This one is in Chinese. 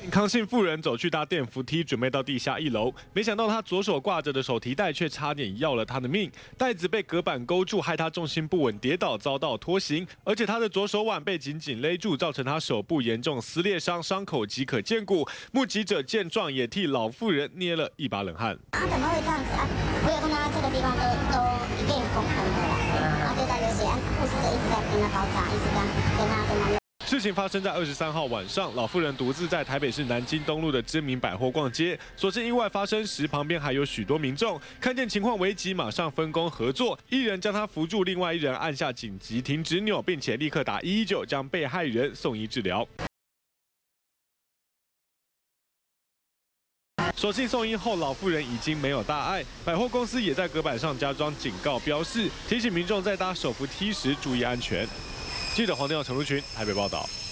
康姓妇人走去搭电扶梯，准备到地下1楼，没想到她左手挂着的手提袋却差点要了她的命。袋子被隔板勾住，害她重心不稳跌倒，遭到拖行。而且她的左手腕被紧紧勒住，造成她手部严重撕裂伤，伤口即可见骨。目击者见状也替老妇人捏了一把冷汗。 怎么会这样子啊？我有看到他这个地方都一片红红的啦，然后就在流血，护士就一直在跟他包扎，一直跟他弄。 事情发生在23号晚上，老妇人独自在台北市南京东路的知名百货逛街。所幸意外发生时，旁边还有许多民众，看见情况危急，马上分工合作，一人将她扶住，另外一人按下紧急停止钮，并且立刻打119，将被害人送医治疗。所幸送医后，老妇人已经没有大碍。百货公司也在隔板上加装警告标示，提醒民众在搭手扶梯时注意安全。记者黄天耀、陈如群台北报道。